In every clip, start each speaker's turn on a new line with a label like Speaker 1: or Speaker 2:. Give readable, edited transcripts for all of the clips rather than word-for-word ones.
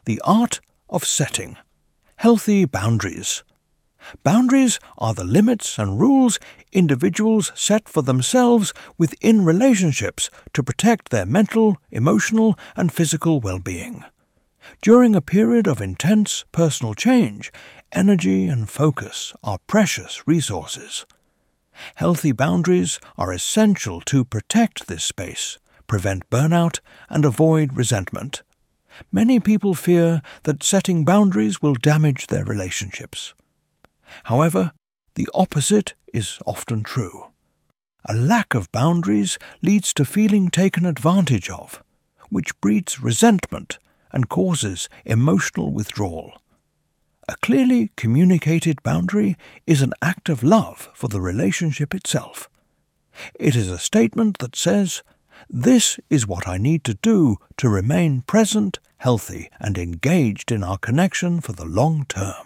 Speaker 1: The art of setting. Healthy boundaries. Boundaries are the limits and rules individuals set for themselves within relationships to protect their mental, emotional, and physical well-being. During a period of intense personal change, energy and focus are precious resources. Healthy boundaries are essential to protect this space, prevent burnout, and avoid resentment. Many people fear that setting boundaries will damage their relationships. However, the opposite is often true. A lack of boundaries leads to feeling taken advantage of, which breeds resentment and causes emotional withdrawal. A clearly communicated boundary is an act of love for the relationship itself. It is a statement that says, "This is what I need to do to remain present, healthy, and engaged in our connection for the long term."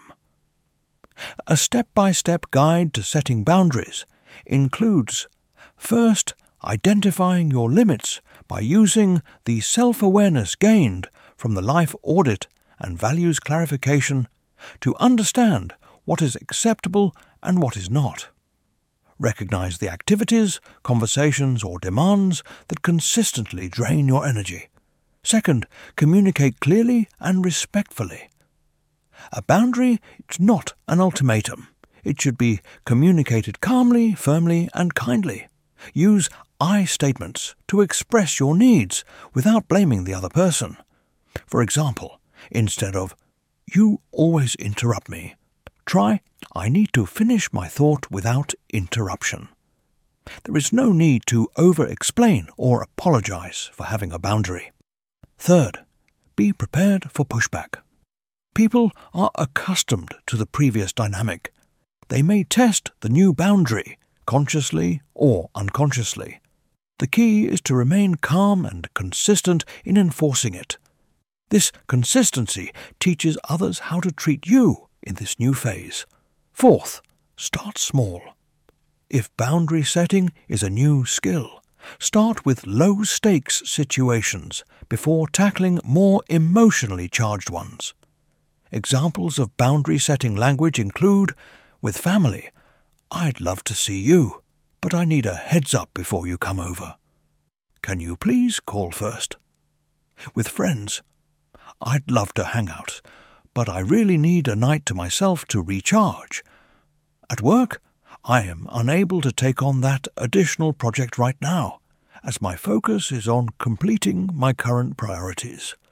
Speaker 1: A step-by-step guide to setting boundaries includes, first, identifying your limits by using the self-awareness gained from the life audit and values clarification to understand what is acceptable and what is not. Recognize the activities, conversations, or demands that consistently drain your energy. Second, communicate clearly and respectfully. A boundary is not an ultimatum. It should be communicated calmly, firmly, and kindly. Use I statements to express your needs without blaming the other person. For example, instead of, "You always interrupt me," try, "I need to finish my thought without interruption." There is no need to over-explain or apologize for having a boundary. Third, be prepared for pushback. People are accustomed to the previous dynamic. They may test the new boundary, consciously or unconsciously. The key is to remain calm and consistent in enforcing it. This consistency teaches others how to treat you in this new phase. Fourth, start small. If boundary setting is a new skill, start with low-stakes situations before tackling more emotionally charged ones. Examples of boundary-setting language include, with family, "I'd love to see you, but I need a heads-up before you come over. Can you please call first?" With friends, "I'd love to hang out, but I really need a night to myself to recharge. At work, I am unable to take on that additional project right now, as my focus is on completing my current priorities."